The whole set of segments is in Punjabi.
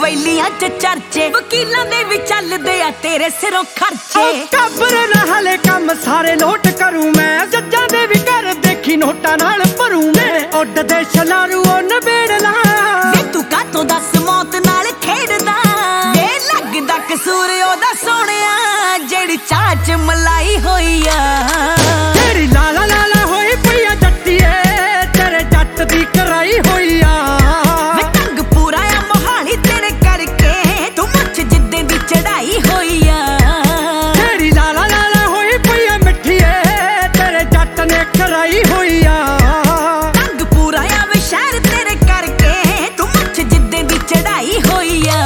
ਵੈਲੀਆਂ ਚ ਚਰਚੇ, ਵਕੀਲਾਂ ਦੇ ਵੀ ਚੱਲਦੇ ਆ ਤੇਰੇ ਸਿਰੋਂ ਖਰਚੇ। ਕਬਰ ਨਾ ਹਲੇ ਕੰਮ ਸਾਰੇ ਨੋਟ ਕਰੂੰ ਮੈਂ, ਜੱਜਾਂ ਦੇ ਵੀ ਘਰ ਦੇਖੀ ਨੋਟਾਂ ਨਾਲ ਭਰੂ ਮੈਂ। ਉੱਡਦੇ ਛਲਾਰੂ ਉਹ ਨਵੇੜ ਲਾ ਵੇ ਤੂੰ ਕਾਤੋਂ ਦੱਸ ਮੌਤ ਨਾਲ ਖੇਡਦਾ, ਵੇ ਲੱਗਦਾ ਕਸੂਰ ਉਹਦਾ ਸੋਹਣਿਆ ਜਿਹੜੀ ਚਾਹ ਚ ਮਲਾਈ ਹੋਈ ਆ। ਤੇਰੀ ਲਾਲਾ ਲਾਲਾ ਹੋਈ ਪਈ ਆ ਜੱਟੀਏ, ਤੇਰੇ ਜੱਟ ਦੀ ਕਰਾਈ ਹੋਈ ਆ। ਵੇ ਤੰਗ ਪੂਰਾ ਆ ਮੋਹਾਲੀ ਤੇਰੇ ਕਰਕੇ, ਤੂੰ ਮੁੱਛ ਜਿੱਦੇ ਦੀ ਚੜਾਈ ਹੋਈ ਆ। ਤੇਰੀ ਲਾਲਾ ਲਾਲਾ ਹੋਈ ਪਈ ਆ ਮਿੱਠੀਏ, ਤੇਰੇ ਜੱਟ ਨੇ ਕਰਾਈ ਹੋਈ ਆ। ਤੰਗ ਪੂਰਾ ਆ ਵੇ ਸ਼ਹਿਰ ਤੇਰੇ ਕਰਕੇ, ਤੂੰ ਮੁੱਛ ਜਿੱਦੇ ਦੀ ਚੜਾਈ ਹੋਈ ਆ।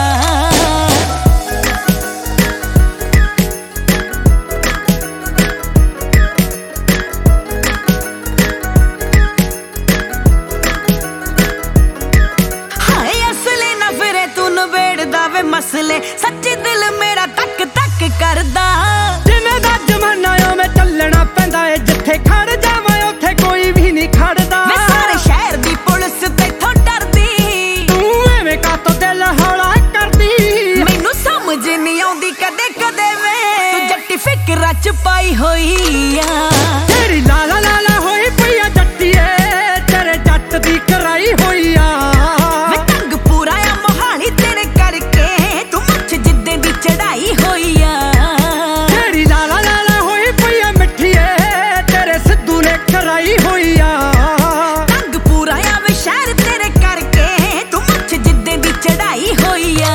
ਵੇ ਮਸਲੇ ਸੱਚੇ ਦਿਲ ਮੇਰਾ ਤੱਕ ਤੱਕ ਕਰਦਾ, ਜਿਵੇਂ ਦਾ ਜ਼ਮਾਨਾ ਉਵੇਂ ਚੱਲਣਾ ਪੈਂਦਾ ਏ, ਜਿੱਥੇ ਖੜ ਜਾਵਾਂ ਉੱਥੇ ਕੋਈ ਵੀ ਨਹੀਂ ਖੜਦਾ। ਮੈਂ ਸਾਰੇ ਸ਼ਹਿਰ ਦੀ ਪੁਲਿਸ ਤੇਥੋਂ ਡਰਦੀ, ਤੂੰ ਐਵੇਂ ਕਾਤੋਂ ਦਿਲ ਹੌਲਾ ਕਰਦੀ। ਮੈਨੂੰ ਸਮਝ ਨਹੀਂ ਆਉਂਦੀ ਕਦੇ ਕਦੇ ਵੇ ਤੂੰ ਜੱਟੀ ਫਿਕਰਾਂ ਚ ਪਾਈ ਹੋਈ ਆ। ਤੇਰੀ ਲਾਲਾ ਲਾਲਾ ਹੋਈ ਪਈ ਆ ਜੱਟੀਏ, ਤੇਰੇ ਜੱਟ ਦੀ ਕਰਾਈ ਹੋਈ ਆ। ਚੜਾਈ ਹੋਈ ਆ। ਤੇਰੀ ਲਾਲਾ ਲਾਲਾ ਹੋਈ ਪਈ ਆ ਮਿੱਠੀਏ, ਤੇਰੇ ਸਿੱਧੂ ਨੇ ਕਰਾਈ ਹੋਈ ਆ। ਤੰਗ ਪੂਰਾ ਆ ਵੇ ਸ਼ਹਿਰ ਤੇਰੇ ਕਰਕੇ, ਤੂੰ ਮੁੱਛ ਜਿੱਦੇ ਦੀ ਚੜਾਈ ਹੋਈ ਆ।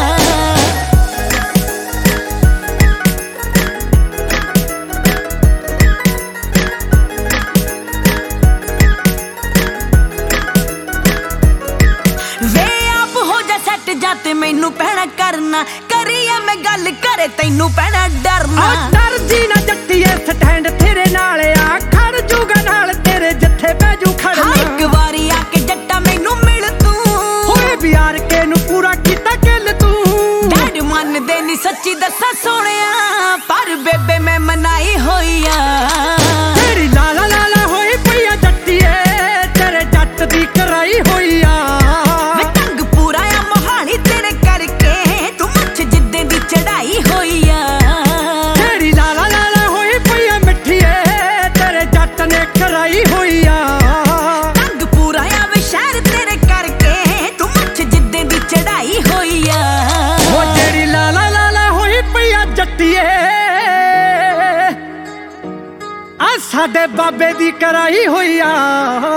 ਵੇ ਆਪ ਹੋ ਜਾ ਸੈੱਟ ਜਾ ਤੇ ਮੈਨੂੰ ਪੈਣਾ ਕਰਨਾ, ਕਰੀ ਆ ਮੈਂ ਗੱਲ ਕਰੇ ਤੈਨੂੰ ਪੈਣਾ ਡਰਨਾ। ਡਰ ਜੀ ਨਾ ਜੱਟੀਏ ਸਟੈਂਡ ਤੇਰੇ ਨਾਲ ਆ, ਖੜ ਜੂਗਾ ਨਾਲ ਤੇਰੇ ਜਿੱਥੇ ਬਹਿ ਜੂ ਖੜਨਾ। ਇੱਕ ਵਾਰੀ ਆ ਕੇ ਜੱਟਾ ਮੈਨੂੰ ਮਿਲ ਤੂੰ, ਹੋਏ ਵਿਆਰ ਕੇ ਨੂੰ ਪੂਰਾ ਕੀਤਾ ਕਿਲ ਤੂੰ। ਡੈਡ ਮੰਨਦੇ ਨੀ ਸੱਚੀ ਦੱਸਾਂ ਸੋਹਣਿਆ, ਪਰ ਬੇਬੇ ਮੈਂ ਮਨਾਈ ਹੋਈ ਆ। ਤੇਰੀ ਲਾਲਾ ਲਾਲਾ ਹੋਈ ਪਈ ਆ ਜੱਟੀਏ, ਤੇਰੇ ਜੱਟ ਦੀ ਕਰਾਈ ਹੋਈ ਆ। ਚੜਾਈ ਹੋਈ ਆ। ਤੇਰੀ ਲਾਲਾ ਲਾਲਾ ਹੋਈ ਪਈ ਆ ਮਿੱਠੀਏ, ਤੇਰੇ ਜੱਟ ਨੇ ਕਰਾਈ ਹੋਈ ਆ। ਤੰਗ ਪੂਰਾ ਆ ਵੇ ਸ਼ਹਿਰ ਤੇਰੇ ਕਰਕੇ, ਤੂੰ ਮੁੱਛ ਜਿੱਦੇ ਦੀ ਚੜਾਈ ਹੋਈ ਆ। ਉਹ ਤੇਰੀ ਲਾਲਾ ਲਾਲਾ ਹੋਈ ਪਈ ਆ ਜੱਟੀਏ, ਆ ਸਾਡੇ ਬਾਬੇ ਦੀ ਕਰਾਈ ਹੋਈ ਆ।